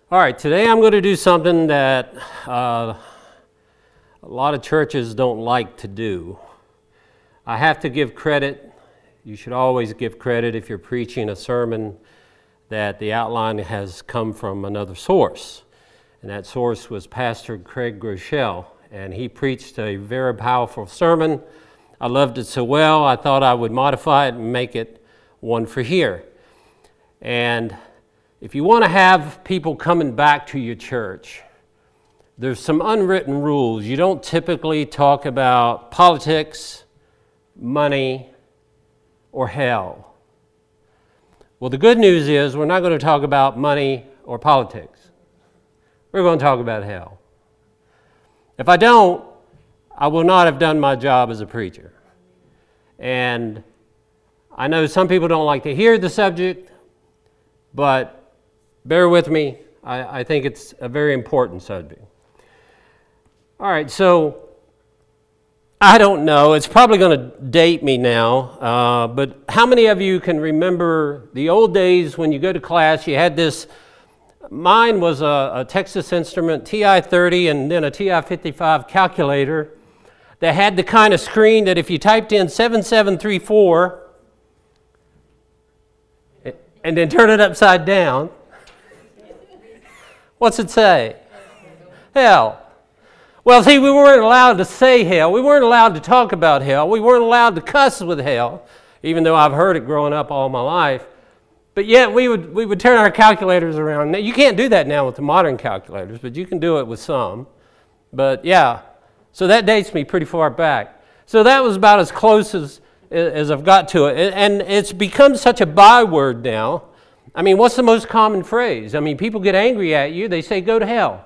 All right, today I'm going to do something that a lot of churches don't like to do. I have to give credit. You should always give credit if you're preaching a sermon that the outline has come from another source. And that source was Pastor Craig Groeschel, and he preached a very powerful sermon. I loved it so well, I thought I would modify it and make it one for here. And if you want to have people coming back to your church, there's some unwritten rules. You don't typically talk about politics, money, or hell. Well, the good news is we're not going to talk about money or politics. We're going to talk about hell. If I don't, I will not have done my job as a preacher. And I know some people don't like to hear the subject, but bear with me, I think it's a very important subject. All right, so I don't know, it's probably going to date me now, but how many of you can remember the old days when you go to class, you had this, mine was a Texas Instrument TI-30 and then a TI-55 calculator that had the kind of screen that if you typed in 7734 and then turn it upside down, what's it say? Hell. Well, see, we weren't allowed to say hell. We weren't allowed to talk about hell. We weren't allowed to cuss with hell, even though I've heard it growing up all my life. But yet we would turn our calculators around. Now, you can't do that now with the modern calculators, but you can do it with some. But yeah, so that dates me pretty far back. So that was about as close as I've got to it. And it's become such a byword now. I mean, what's the most common phrase? I mean, people get angry at you. They say, go to hell.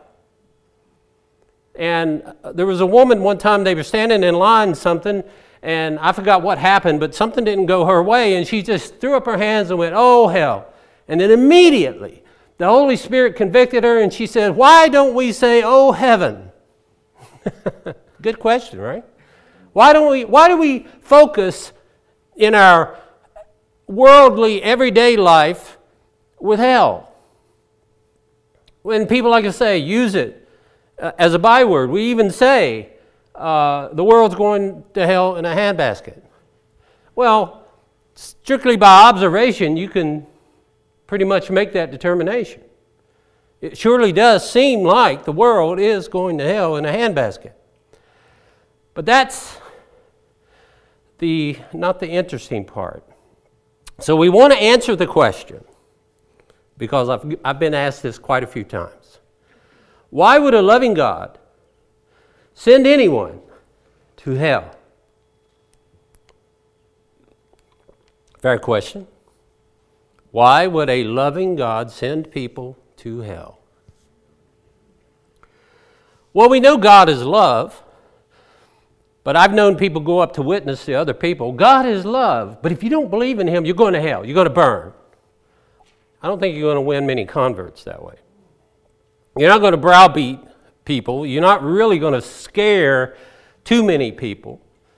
And there was a woman one time, they were standing in line something, and I forgot what happened, but something didn't go her way, and she just threw up her hands and went, oh, hell. And then immediately, the Holy Spirit convicted her, and she said, why don't we say, oh, heaven? Good question, right? Why do we focus in our worldly, everyday life with hell? When people like to say, use it as a byword. We even say, the world's going to hell in a handbasket. Well, strictly by observation, you can pretty much make that determination. It surely does seem like the world is going to hell in a handbasket. But that's not the interesting part. So we want to answer the question, because I've been asked this quite a few times. Why would a loving God send anyone to hell? Fair question. Why would a loving God send people to hell? Well, we know God is love, but I've known people go up to witness to other people. God is love, but if you don't believe in Him, you're going to hell. You're going to burn. I don't think you're going to win many converts that way. You're not going to browbeat people. You're not really going to scare too many people,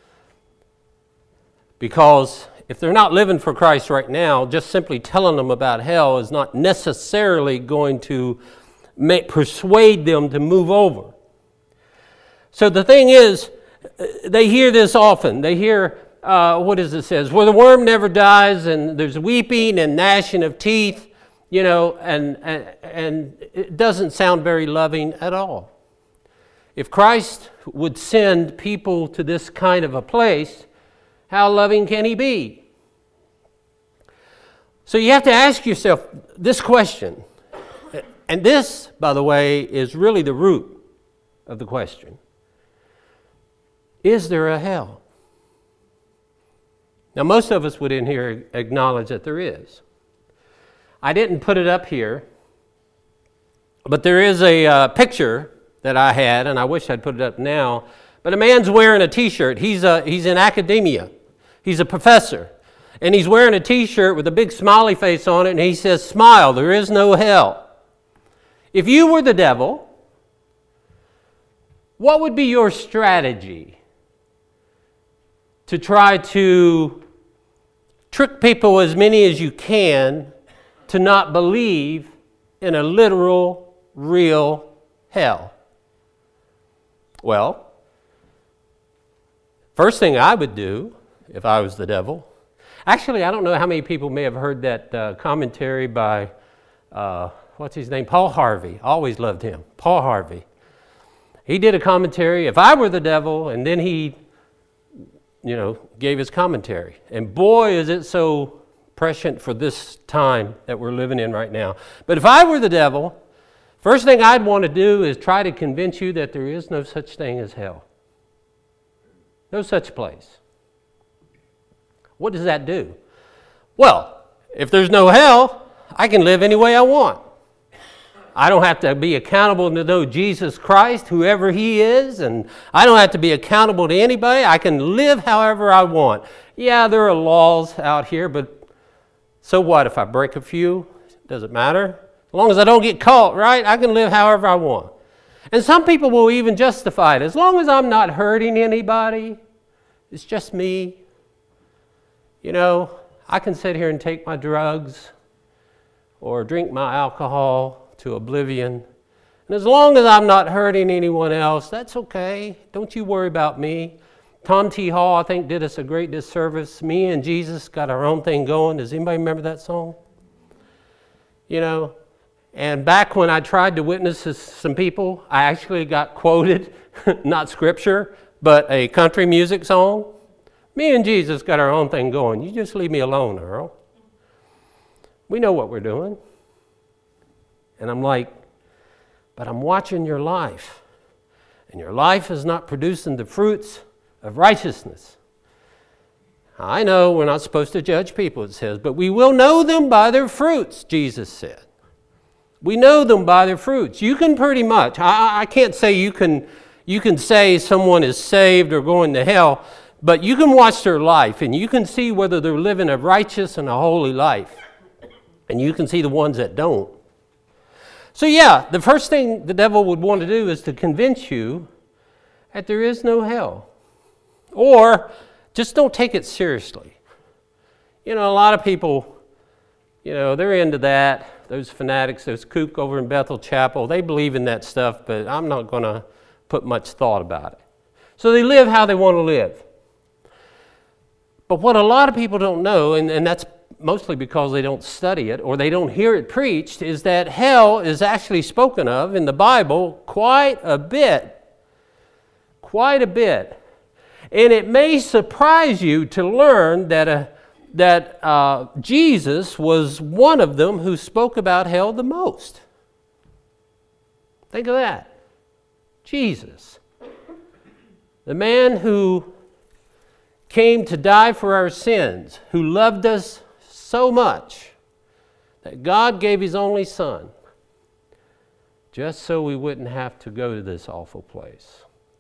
because if they're not living for Christ right now, just simply telling them about hell is not necessarily going to persuade them to move over. So the thing is, they hear this often. They hear, what does it says? Where the worm never dies, and there's weeping and gnashing of teeth, you know, and it doesn't sound very loving at all. If Christ would send people to this kind of a place, how loving can He be? So you have to ask yourself this question. And this, by the way, is really the root of the question. Is there a hell? Now, most of us would in here acknowledge that there is. I didn't put it up here, but there is a picture that I had, and I wish I'd put it up now. But a man's wearing a T-shirt. He's in academia. He's a professor. And he's wearing a T-shirt with a big smiley face on it, and he says, smile, there is no hell. If you were the devil, what would be your strategy to try to trick people, as many as you can, to not believe in a literal real hell? Well, first thing I would do if I was the devil, actually, I don't know how many people may have heard that commentary by, what's his name? Paul Harvey. I always loved him. Paul Harvey. He did a commentary, if I were the devil, and then he, gave his commentary. And boy, is it so prescient for this time that we're living in right now. But if I were the devil, first thing I'd want to do is try to convince you that there is no such thing as hell. No such place. What does that do? Well, if there's no hell, I can live any way I want. I don't have to be accountable to know Jesus Christ, whoever He is, and I don't have to be accountable to anybody. I can live however I want. Yeah, there are laws out here, but so what if I break a few? Does it matter? As long as I don't get caught, right? I can live however I want. And some people will even justify it. As long as I'm not hurting anybody, it's just me. I can sit here and take my drugs or drink my alcohol to oblivion. And as long as I'm not hurting anyone else, that's okay. Don't you worry about me. Tom T. Hall, I think, did us a great disservice. Me and Jesus got our own thing going. Does anybody remember that song? And back when I tried to witness to some people, I actually got quoted, not scripture, but a country music song. Me and Jesus got our own thing going. You just leave me alone, Earl. We know what we're doing. And I'm like, but I'm watching your life. And your life is not producing the fruits of righteousness. I know we're not supposed to judge people, it says, but we will know them by their fruits, Jesus said. We know them by their fruits. You can pretty much, I can't say you can say someone is saved or going to hell, but you can watch their life and you can see whether they're living a righteous and a holy life. And you can see the ones that don't. So yeah, the first thing the devil would want to do is to convince you that there is no hell. Or just don't take it seriously. A lot of people, they're into that. Those fanatics, those kook over in Bethel Chapel, they believe in that stuff, but I'm not going to put much thought about it. So they live how they want to live. But what a lot of people don't know, and that's mostly because they don't study it or they don't hear it preached, is that hell is actually spoken of in the Bible quite a bit. Quite a bit. And it may surprise you to learn that Jesus was one of them who spoke about hell the most. Think of that. Jesus. The man who came to die for our sins, who loved us so much that God gave His only Son just so we wouldn't have to go to this awful place.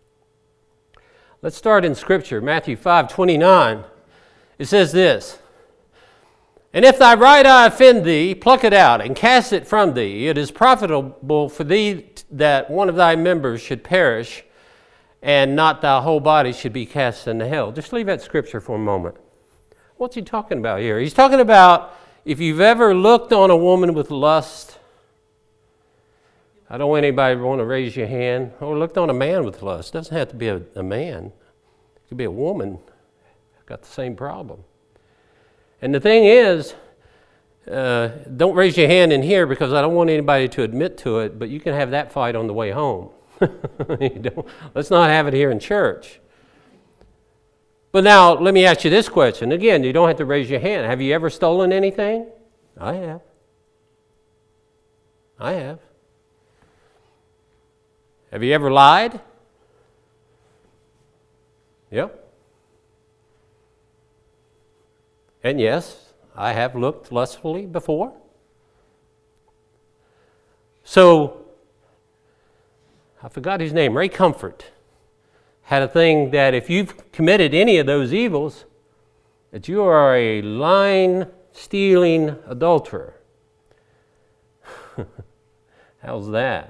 Let's start in Scripture, Matthew 5:29. It says this, "And if thy right eye offend thee, pluck it out and cast it from thee. It is profitable for thee that one of thy members should perish, and not thy whole body should be cast into hell." Just leave that Scripture for a moment. What's he talking about here? He's talking about if you've ever looked on a woman with lust. I don't want anybody to want to raise your hand. Or looked on a man with lust. It doesn't have to be a man. It could be a woman. Got the same problem. And the thing is, don't raise your hand in here because I don't want anybody to admit to it, but you can have that fight on the way home. Let's not have it here in church. But now, let me ask you this question. Again, you don't have to raise your hand. Have you ever stolen anything? I have. I have. Have you ever lied? Yep. And yes, I have looked lustfully before. So, I forgot his name, Ray Comfort, had a thing that if you've committed any of those evils, that you are a lying, stealing adulterer. How's that?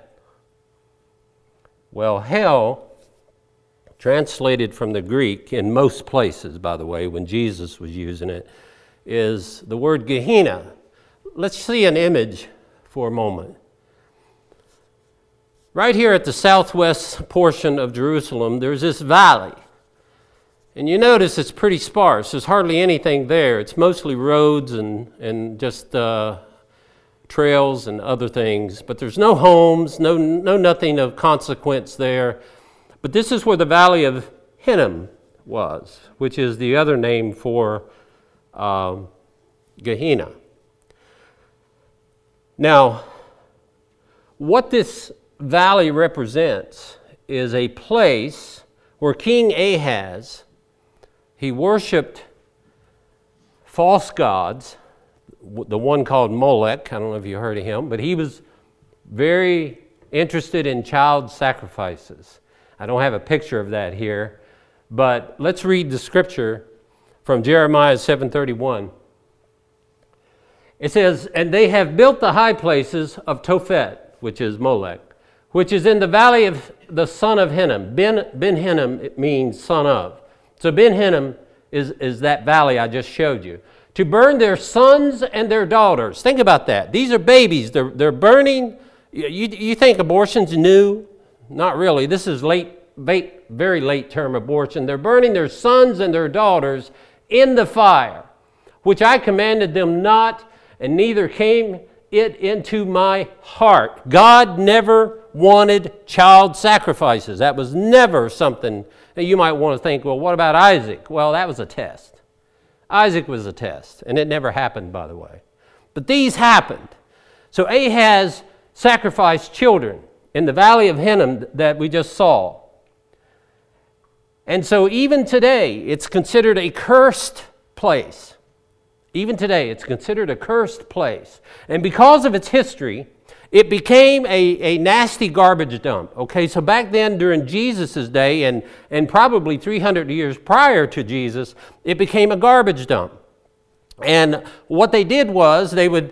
Well, hell, translated from the Greek, in most places, by the way, when Jesus was using it, is the word Gehenna. Let's see an image for a moment. Right here at the southwest portion of Jerusalem, there's this valley. And you notice it's pretty sparse. There's hardly anything there. It's mostly roads and just trails and other things. But there's no homes, no nothing of consequence there. But this is where the Valley of Hinnom was, which is the other name for Gehenna. Now, what this valley represents is a place where King Ahaz, he worshipped false gods, the one called Molech. I don't know if you heard of him, but he was very interested in child sacrifices. I don't have a picture of that here, but let's read the scripture from Jeremiah 7:31. It says, "And they have built the high places of Tophet," which is Molech, "which is in the valley of the son of Hinnom." Ben Hinnom, it means son of. So Ben Hinnom is that valley I just showed you. "To burn their sons and their daughters." Think about that. These are babies. They're burning. You think abortion's new? Not really. This is very late term abortion. They're burning their sons and their daughters in the fire, which I commanded them not, and neither came it into my heart. God never wanted child sacrifices. That was never something that you might want to think, well, what about Isaac? Well, that was a test. Isaac was a test, and it never happened, by the way. But these happened. So Ahaz sacrificed children in the valley of Hinnom that we just saw. And so even today, it's considered a cursed place. Even today, it's considered a cursed place. And because of its history, it became a nasty garbage dump. Okay, so back then during Jesus' day and probably 300 years prior to Jesus, it became a garbage dump. And what they did was they would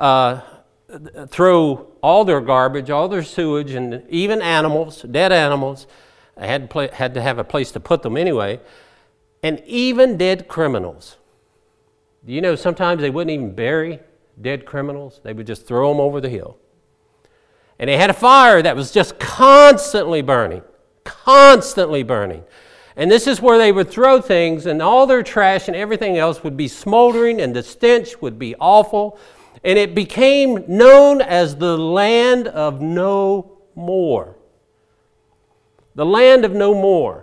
throw all their garbage, all their sewage, and even animals, dead animals. I had to have a place to put them anyway. And even dead criminals. Do you know sometimes they wouldn't even bury dead criminals? They would just throw them over the hill. And they had a fire that was just constantly burning. Constantly burning. And this is where they would throw things, and all their trash and everything else would be smoldering, and the stench would be awful. And it became known as the land of no more. The land of no more.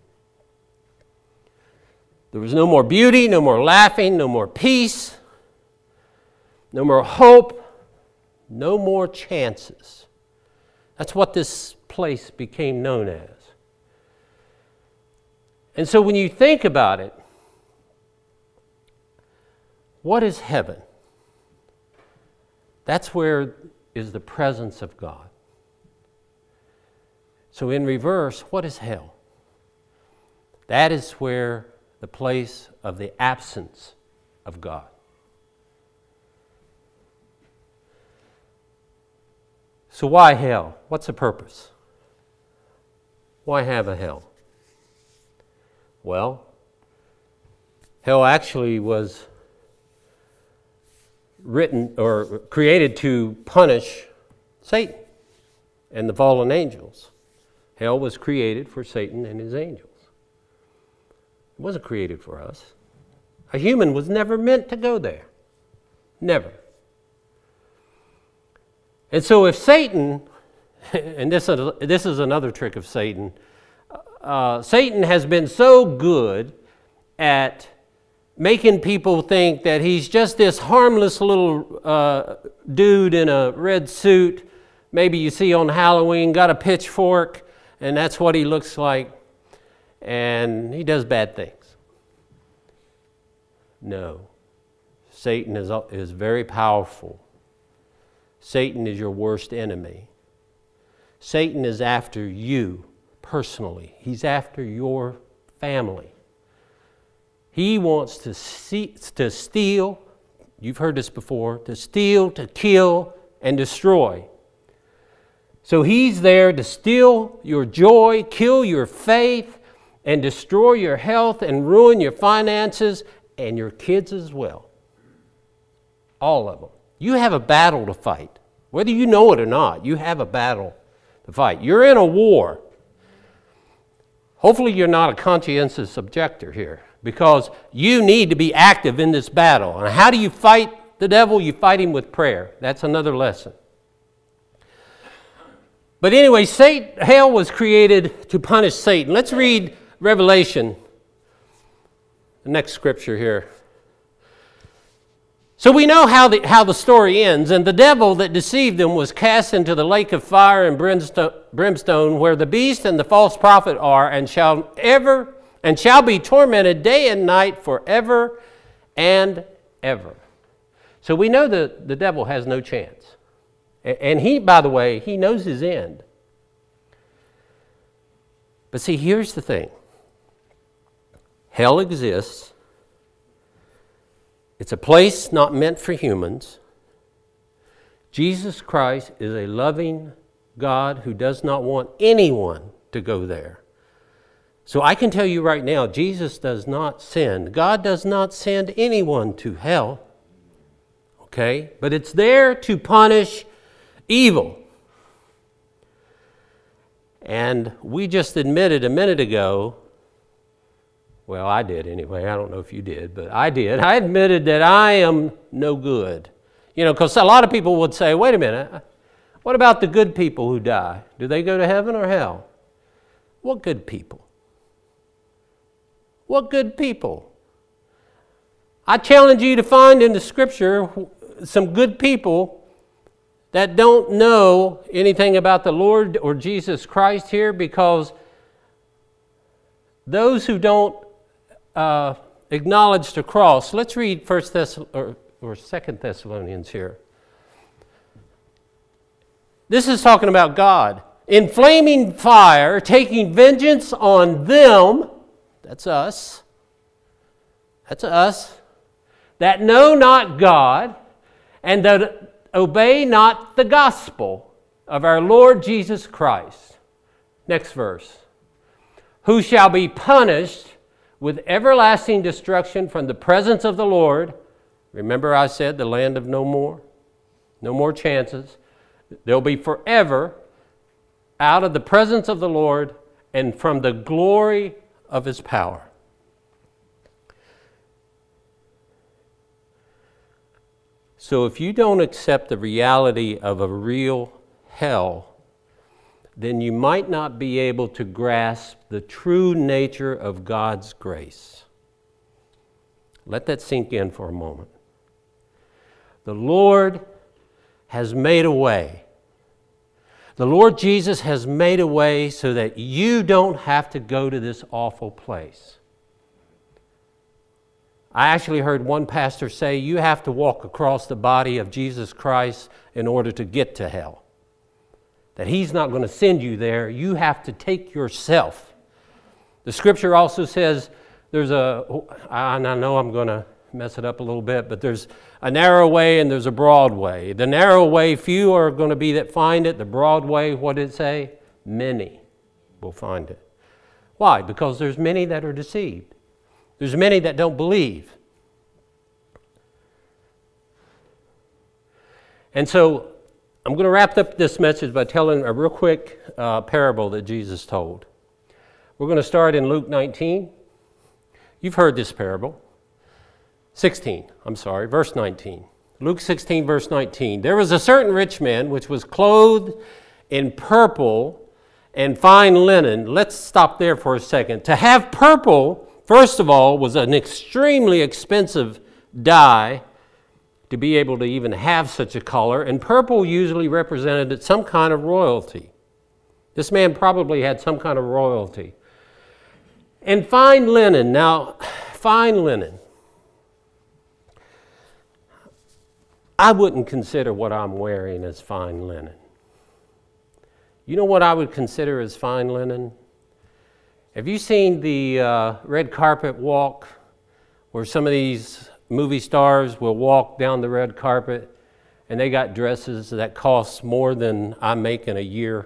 There was no more beauty, no more laughing, no more peace, no more hope, no more chances. That's what this place became known as. And so when you think about it, what is heaven? That's where is the presence of God. So in reverse, what is hell? That is where the place of the absence of God. So why hell? What's the purpose? Why have a hell? Well, hell actually was written or created to punish Satan and the fallen angels. Hell was created for Satan and his angels. It wasn't created for us. A human was never meant to go there. Never. And so if Satan, and this is another trick of Satan, Satan has been so good at making people think that he's just this harmless little dude in a red suit, maybe you see on Halloween, got a pitchfork, and that's what he looks like, and he does bad things. No. Satan is very powerful. Satan is your worst enemy. Satan is after you personally. He's after your family. He wants to steal, you've heard this before, to steal, to kill, and destroy. So he's there to steal your joy, kill your faith, and destroy your health and ruin your finances and your kids as well. All of them. You have a battle to fight. Whether you know it or not, you have a battle to fight. You're in a war. Hopefully you're not a conscientious objector here, because you need to be active in this battle. And how do you fight the devil? You fight him with prayer. That's another lesson. But anyway, hell was created to punish Satan. Let's read Revelation, the next scripture here. So we know how the story ends. And the devil that deceived them was cast into the lake of fire and brimstone, where the beast and the false prophet are, and shall be tormented day and night forever and ever. So we know that the devil has no chance. And he, by the way, he knows his end. But see, here's the thing. Hell exists. It's a place not meant for humans. Jesus Christ is a loving God who does not want anyone to go there. So I can tell you right now, Jesus does not send. God does not send anyone to hell. Okay? But it's there to punish evil. And we just admitted a minute ago, well, I did anyway. I don't know if you did, but I did. I admitted that I am no good. You know, because a lot of people would say, wait a minute, what about the good people who die? Do they go to heaven or hell? What good people? What good people? I challenge you to find in the Scripture some good people that don't know anything about the Lord or Jesus Christ here, because those who don't acknowledge the cross. Let's read 2 Thessalonians here. This is talking about God. In flaming fire, taking vengeance on them, that's us, that know not God, and that obey not the gospel of our Lord Jesus Christ. Next verse. Who shall be punished with everlasting destruction from the presence of the Lord. Remember I said the land of no more chances. They'll be forever out of the presence of the Lord and from the glory of his power. So if you don't accept the reality of a real hell, then you might not be able to grasp the true nature of God's grace. Let that sink in for a moment. The Lord has made a way. The Lord Jesus has made a way so that you don't have to go to this awful place. I actually heard one pastor say you have to walk across the body of Jesus Christ in order to get to hell. That he's not going to send you there. You have to take yourself. The scripture also says I know I'm going to mess it up a little bit, but there's a narrow way and there's a broad way. The narrow way, few are going to be that find it. The broad way, what did it say? Many will find it. Why? Because there's many that are deceived. There's many that don't believe. And so I'm going to wrap up this message by telling a real quick parable that Jesus told. We're going to start in Luke 19. You've heard this parable. Verse 19. Luke 16, verse 19. There was a certain rich man which was clothed in purple and fine linen. Let's stop there for a second. To have purple, first of all, was an extremely expensive dye to be able to even have such a color, and purple usually represented some kind of royalty. This man probably had some kind of royalty. And fine linen. Now, fine linen. I wouldn't consider what I'm wearing as fine linen. You know what I would consider as fine linen? Have you seen the red carpet walk where some of these movie stars will walk down the red carpet and they got dresses that cost more than I make in a year?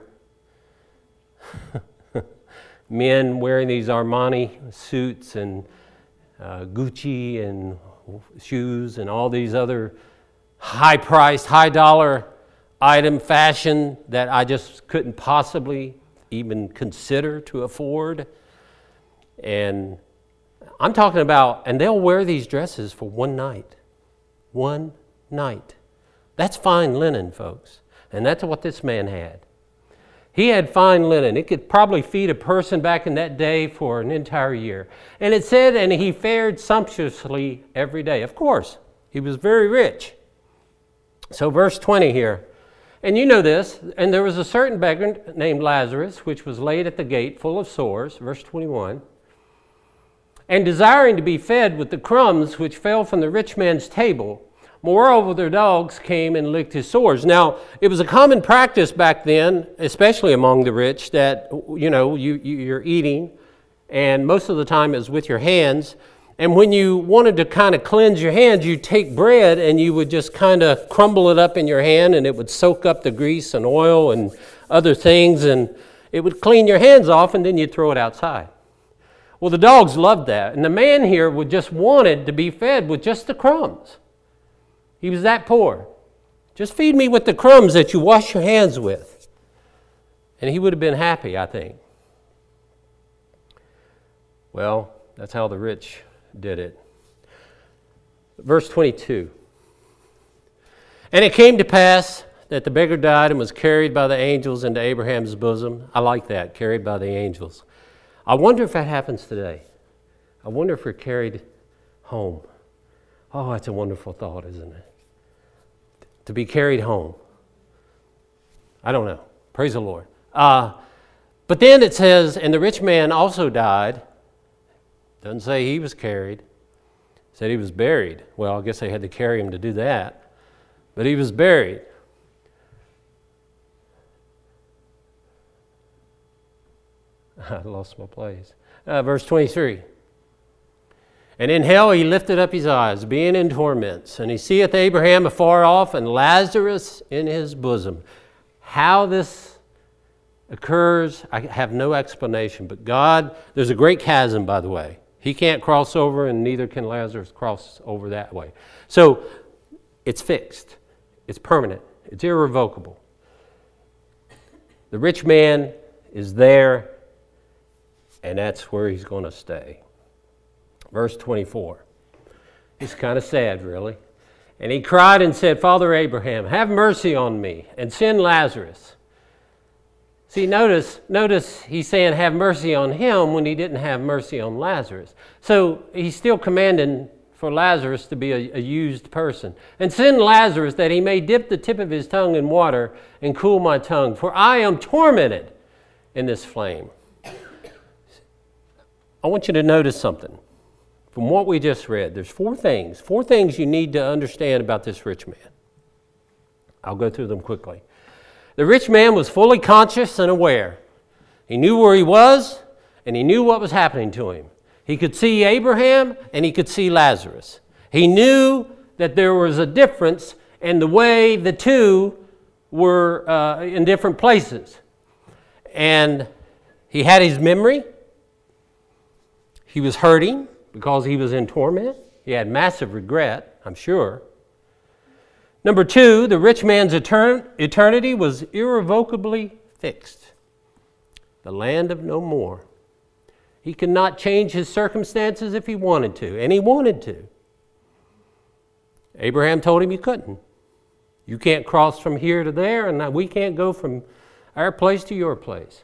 Men wearing these Armani suits and Gucci and shoes and all these other high-priced, high-dollar item fashion that I just couldn't possibly even consider to afford. And I'm talking about, and they'll wear these dresses for one night. One night. That's fine linen, folks. And that's what this man had. He had fine linen. It could probably feed a person back in that day for an entire year. And it said, and he fared sumptuously every day. Of course, he was very rich. So verse 20 here. And you know this, and there was a certain beggar named Lazarus, which was laid at the gate full of sores, verse 21, and desiring to be fed with the crumbs which fell from the rich man's table. Moreover, their dogs came and licked his sores. Now, it was a common practice back then, especially among the rich, that, you're eating, and most of the time it was with your hands. And when you wanted to kind of cleanse your hands, you'd take bread and you would just kind of crumble it up in your hand, and it would soak up the grease and oil and other things, and it would clean your hands off, and then you'd throw it outside. Well, the dogs loved that, and the man here would just wanted to be fed with just the crumbs. He was that poor. Just feed me with the crumbs that you wash your hands with. And he would have been happy, I think. Well, that's how the rich did it. Verse 22. And it came to pass that the beggar died and was carried by the angels into Abraham's bosom. I like that, carried by the angels. I wonder if that happens today. I wonder if we're carried home. Oh, that's a wonderful thought, isn't it? To be carried home. I don't know. Praise the Lord. But then it says, and the rich man also died. Doesn't say he was carried. It said he was buried. Well, I guess they had to carry him to do that. But he was buried. I lost my place. Verse 23. And in hell he lifted up his eyes, being in torments, and he seeth Abraham afar off, and Lazarus in his bosom. How this occurs, I have no explanation. But God, there's a great chasm, by the way. He can't cross over, and neither can Lazarus cross over that way. So it's fixed. It's permanent. It's irrevocable. The rich man is there, and that's where he's going to stay. Verse 24. It's kind of sad, really. And he cried and said, Father Abraham, have mercy on me, and send Lazarus. See, notice he's saying have mercy on him when he didn't have mercy on Lazarus. So he's still commanding for Lazarus to be a used person. And send Lazarus that he may dip the tip of his tongue in water and cool my tongue, for I am tormented in this flame. I want you to notice something. From what we just read, there's four things you need to understand about this rich man. I'll go through them quickly. The rich man was fully conscious and aware. He knew where he was, and he knew what was happening to him. He could see Abraham, and he could see Lazarus. He knew that there was a difference in the way the two were in different places. And he had his memory. He was hurting because he was in torment. He had massive regret, I'm sure. Number two, the rich man's eternity was irrevocably fixed. The land of no more. He could not change his circumstances if he wanted to, and he wanted to. Abraham told him you couldn't. You can't cross from here to there, and we can't go from our place to your place.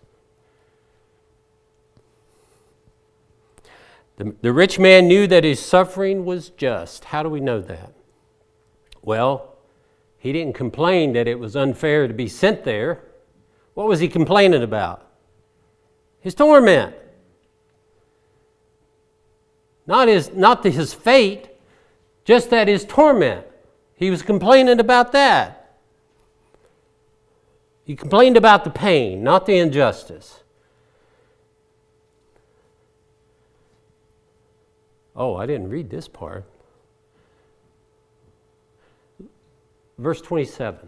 The rich man knew that his suffering was just. How do we know that? Well, he didn't complain that it was unfair to be sent there. What was he complaining about? His torment. Not his fate, just that his torment. He was complaining about that. He complained about the pain, not the injustice. Oh, I didn't read this part. Verse 27.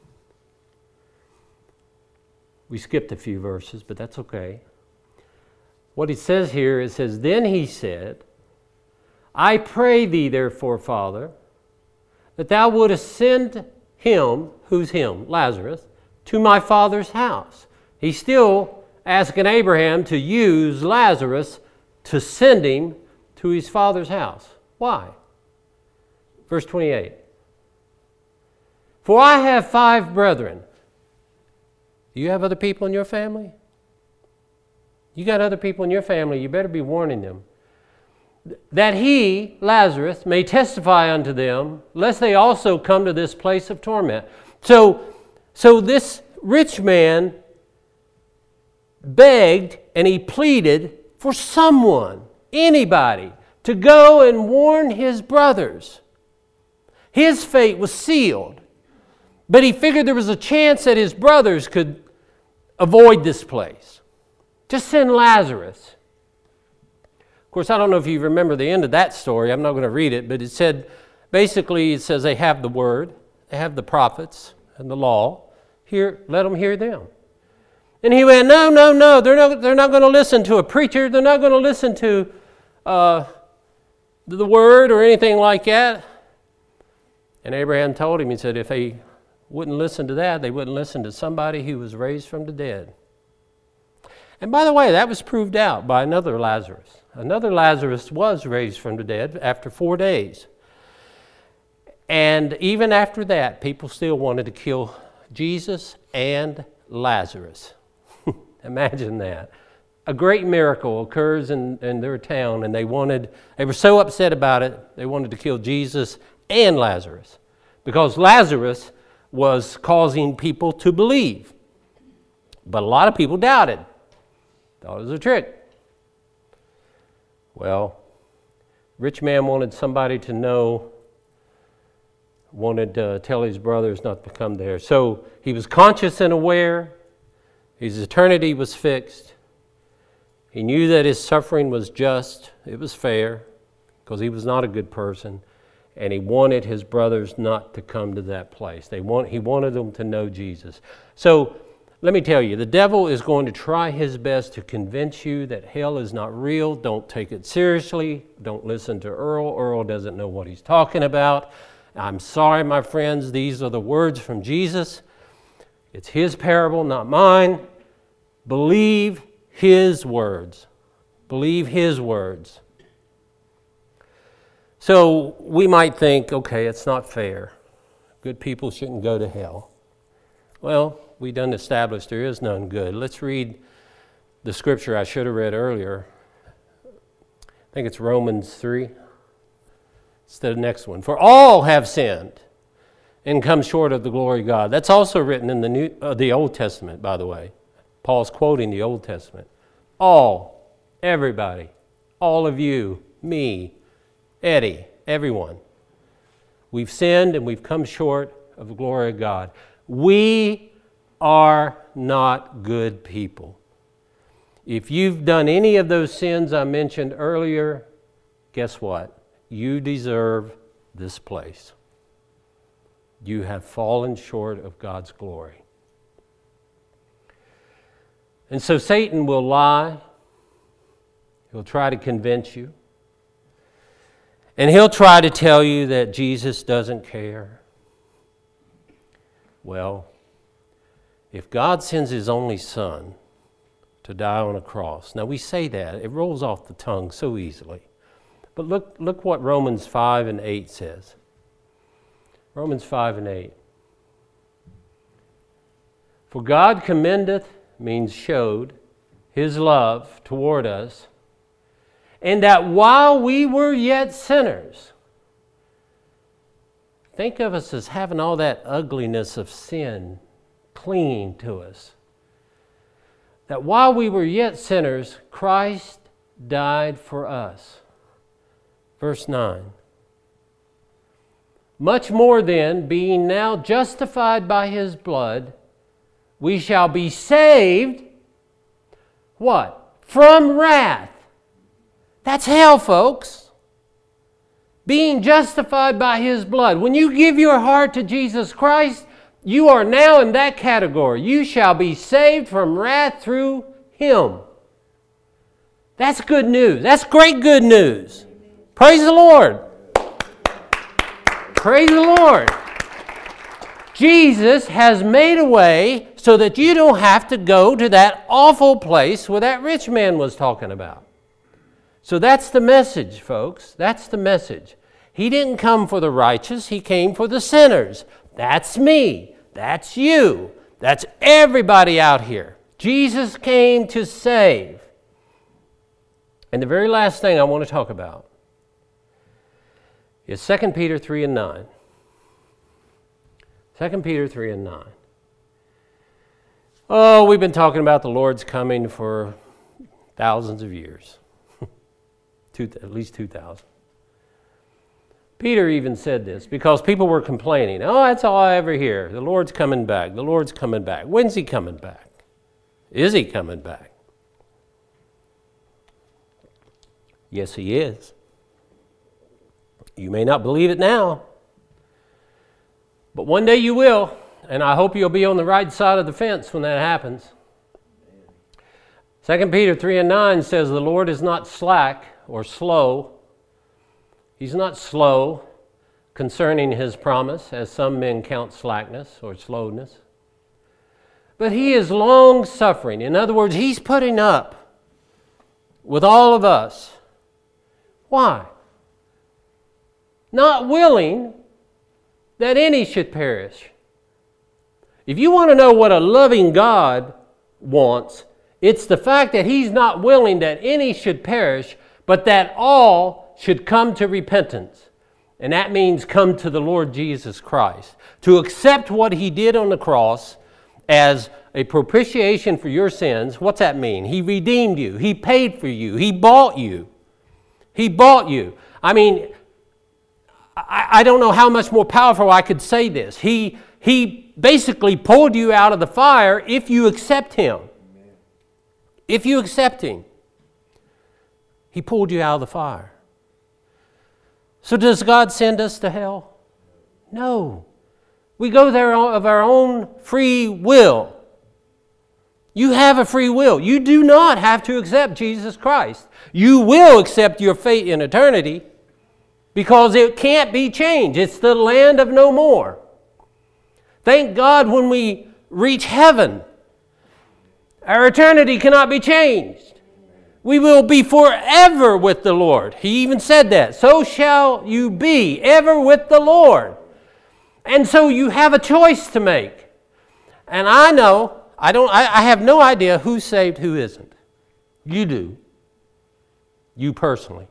We skipped a few verses, but that's okay. What it says here, it says, Then he said, I pray thee, therefore, Father, that thou wouldest send him, who's him? Lazarus, to my father's house. He's still asking Abraham to use Lazarus to send him to his father's house. Why? Verse 28. For I have 5 brethren. Do you have other people in your family? You got other people in your family, you better be warning them. That he, Lazarus, may testify unto them, lest they also come to this place of torment. So this rich man begged and he pleaded for someone, anybody, to go and warn his brothers. His fate was sealed, but he figured there was a chance that his brothers could avoid this place. Just send Lazarus. Of course, I don't know if you remember the end of that story. I'm not going to read it, but it said, basically, it says they have the word, they have the prophets and the law. Here, let them hear them. And he went, no, they're not going to listen to a preacher. They're not going to listen to the word or anything like that. And Abraham told him, he said, if they wouldn't listen to that, they wouldn't listen to somebody who was raised from the dead. And by the way, that was proved out by another Lazarus. Another Lazarus was raised from the dead after 4 days. And even after that, people still wanted to kill Jesus and Lazarus. Imagine that. A great miracle occurs in their town, and they were so upset about it, they wanted to kill Jesus and Lazarus, because Lazarus was causing people to believe. But a lot of people doubted. Thought it was a trick. Well, rich man wanted somebody to know, wanted to tell his brothers not to come there. So he was conscious and aware. His eternity was fixed. He knew that his suffering was just. It was fair, because he was not a good person. And he wanted his brothers not to come to that place. He wanted them to know Jesus. So let me tell you, the devil is going to try his best to convince you that hell is not real. Don't take it seriously. Don't listen to Earl. Earl doesn't know what he's talking about. I'm sorry, my friends. These are the words from Jesus. It's his parable, not mine. Believe his words. Believe his words. So we might think, okay, it's not fair. Good people shouldn't go to hell. Well, we done established there is none good. Let's read the scripture I should have read earlier. I think it's Romans 3. It's the next one. For all have sinned and come short of the glory of God. That's also written in the Old Testament, by the way. Paul's quoting the Old Testament. All, everybody, all of you, me, Eddie, everyone. We've sinned and we've come short of the glory of God. We are not good people. If you've done any of those sins I mentioned earlier, guess what? You deserve this place. You have fallen short of God's glory. And so Satan will lie. He'll try to convince you. And he'll try to tell you that Jesus doesn't care. Well, if God sends his only son to die on a cross, now we say that, it rolls off the tongue so easily. But look what Romans 5 and 8 says. Romans 5 and 8. For God commendeth, means showed, his love toward us, and that while we were yet sinners, think of us as having all that ugliness of sin clinging to us. That while we were yet sinners, Christ died for us. Verse 9. Much more then, being now justified by his blood, we shall be saved, what? From wrath. That's hell, folks. Being justified by his blood. When you give your heart to Jesus Christ, you are now in that category. You shall be saved from wrath through him. That's good news. That's great good news. Praise the Lord. Praise the Lord. Jesus has made a way so that you don't have to go to that awful place where that rich man was talking about. So that's the message, folks. That's the message. He didn't come for the righteous. He came for the sinners. That's me. That's you. That's everybody out here. Jesus came to save. And the very last thing I want to talk about is 2 Peter 3 and 9. 2 Peter 3 and 9. Oh, we've been talking about the Lord's coming for thousands of years. At least 2,000. Peter even said this because people were complaining. Oh, that's all I ever hear. The Lord's coming back. The Lord's coming back. When's he coming back? Is he coming back? Yes, he is. You may not believe it now, but one day you will, and I hope you'll be on the right side of the fence when that happens. 2 Peter 3 and 9 says, the Lord is not slack or slow. He's not slow concerning his promise, as some men count slackness or slowness. But he is long-suffering. In other words, he's putting up with all of us. Why? Not willing that any should perish. If you want to know what a loving God wants, it's the fact that he's not willing that any should perish, but that all should come to repentance. And that means come to the Lord Jesus Christ. To accept what he did on the cross as a propitiation for your sins. What's that mean? He redeemed you. He paid for you. He bought you. He bought you. I mean, I don't know how much more powerful I could say this. He basically pulled you out of the fire if you accept him. If you accept him. He pulled you out of the fire. So does God send us to hell? No. We go there of our own free will. You have a free will. You do not have to accept Jesus Christ. You will accept your fate in eternity because it can't be changed. It's the land of no more. Thank God when we reach heaven, our eternity cannot be changed. We will be forever with the Lord. He even said that. So shall you be ever with the Lord. And so you have a choice to make. And I know, I have no idea who's saved, who isn't. You do. You personally.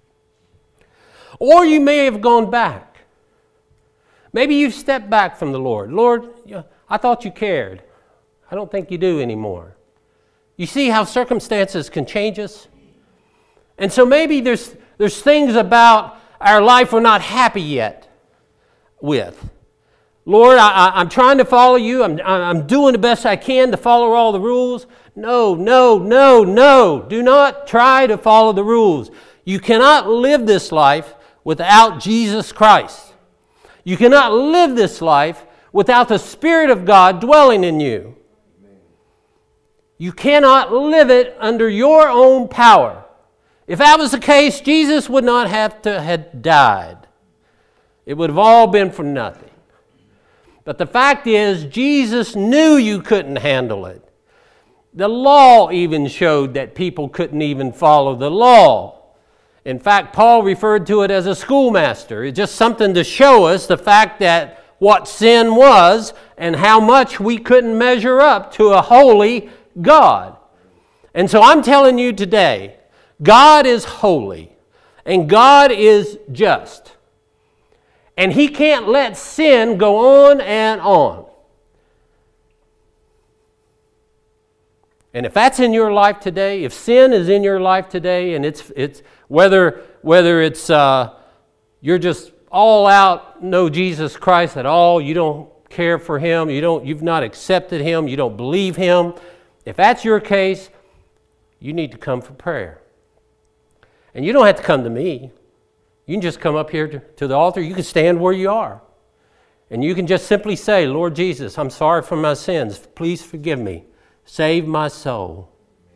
Or you may have gone back. Maybe you've stepped back from the Lord. Lord, I thought you cared. I don't think you do anymore. You see how circumstances can change us? And so maybe there's things about our life we're not happy yet with. Lord, I'm trying to follow you. I'm doing the best I can to follow all the rules. No. Do not try to follow the rules. You cannot live this life without Jesus Christ. You cannot live this life without the Spirit of God dwelling in you. You cannot live it under your own power. If that was the case, Jesus would not have to have died. It would have all been for nothing. But the fact is, Jesus knew you couldn't handle it. The law even showed that people couldn't even follow the law. In fact, Paul referred to it as a schoolmaster. It's just something to show us the fact that what sin was and how much we couldn't measure up to a holy God. And so I'm telling you today, God is holy and God is just. And he can't let sin go on and on. And if that's in your life today, if sin is in your life today, and it's whether it's you're just all out, no Jesus Christ at all, you don't care for him, you've not accepted him, you don't believe him. If that's your case, you need to come for prayer. And you don't have to come to me. You can just come up here to the altar. You can stand where you are. And you can just simply say, Lord Jesus, I'm sorry for my sins. Please forgive me. Save my soul.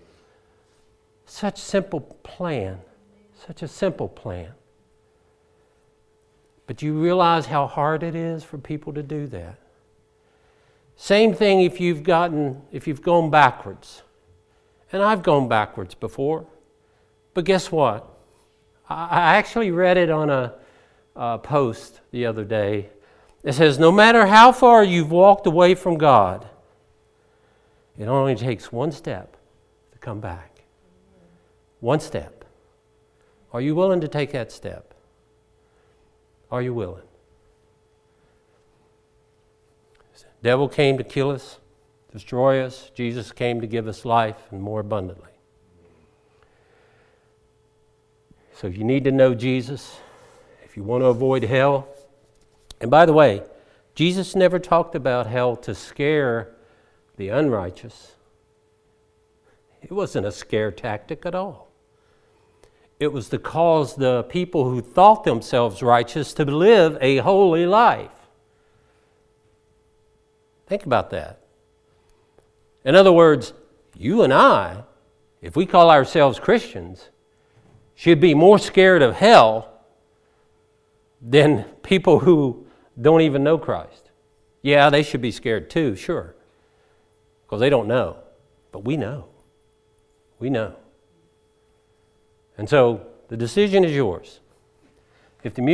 Such simple plan. Such a simple plan. But you realize how hard it is for people to do that. Same thing if you've gone backwards. And I've gone backwards before. But guess what? I actually read it on a post the other day. It says, no matter how far you've walked away from God, it only takes one step to come back. One step. Are you willing to take that step? Are you willing? The devil came to kill us, destroy us. Jesus came to give us life and more abundantly. So if you need to know Jesus, if you want to avoid hell, and by the way, Jesus never talked about hell to scare the unrighteous. It wasn't a scare tactic at all. It was to cause the people who thought themselves righteous to live a holy life. Think about that. In other words, you and I, if we call ourselves Christians, should be more scared of hell than people who don't even know Christ. Yeah, they should be scared too, sure, because they don't know. But we know. We know. And so the decision is yours. If the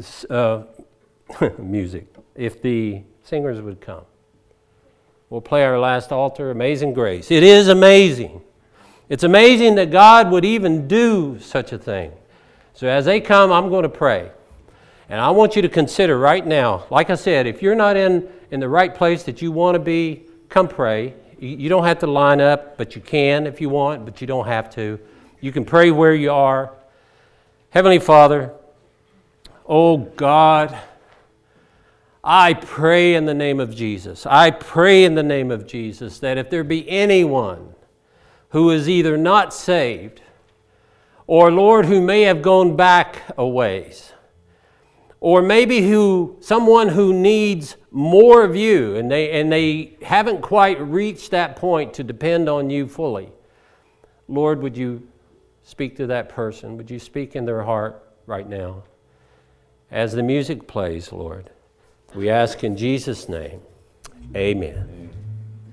if the singers would come, we'll play our last altar, Amazing Grace. It is amazing. It's amazing that God would even do such a thing. So as they come, I'm going to pray. And I want you to consider right now, like I said, if you're not in the right place that you want to be, come pray. You don't have to line up, but you can if you want, but you don't have to. You can pray where you are. Heavenly Father, oh God, I pray in the name of Jesus. I pray in the name of Jesus that if there be anyone who is either not saved or, Lord, who may have gone back a ways, or maybe someone who needs more of you and they haven't quite reached that point to depend on you fully, Lord, would you speak to that person? Would you speak in their heart right now? As the music plays, Lord, we ask in Jesus' name, amen.